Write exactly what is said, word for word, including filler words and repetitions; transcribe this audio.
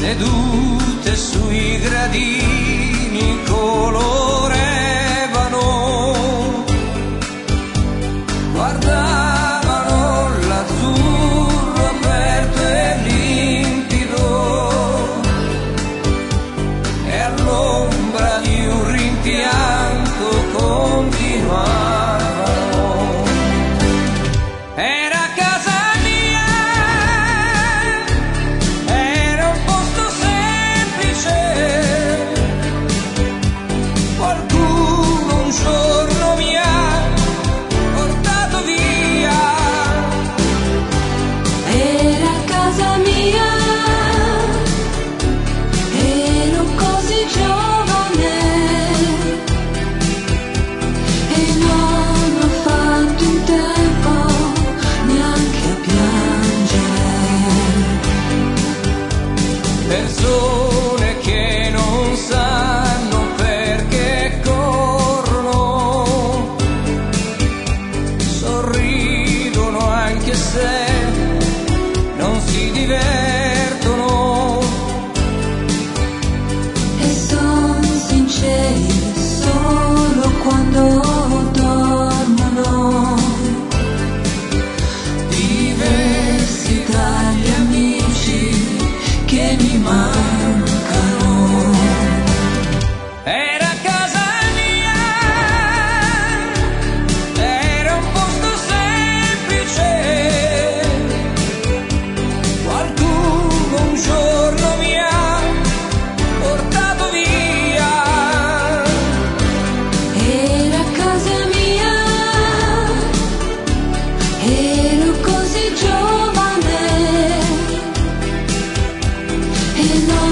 sedute sui gradini colorevano, guardavano l'azzurro aperto e limpido, e all'ombra di un rimpianto continuavano. Era casa mia, era un posto semplice, qualcuno un giorno mi ha portato via. Era casa mia, ero così giovane e non ho fatto in tempo neanche a piangere. Persone che non sanno perché corrono, sorridono anche se non si divertono. E son sinceri solo quando dormono, diversi dagli amici che mi mancano. Era casa mia, era un posto semplice, qualcuno un giorno mi ha portato via. Era casa mia, ero così giovane e non